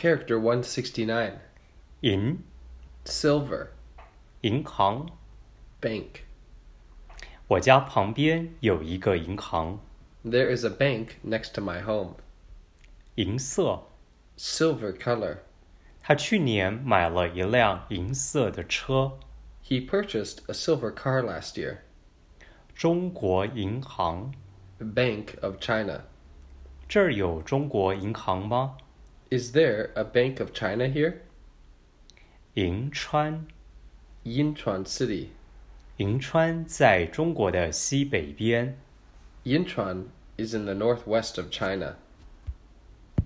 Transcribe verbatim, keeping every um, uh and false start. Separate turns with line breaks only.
Character one sixty-nine.
银
Silver.
银行
Bank.
我家旁边有一个银行
There is a bank next to my home.
银色
Silver color.
他去年买了一辆银色的车
He purchased a silver car last year.
中国银行
Bank of China.
这儿有中国银行吗
Is there a Bank of China here?
银川
Yinchuan City.
银川在中国的西北边
Yinchuan is in the northwest of China.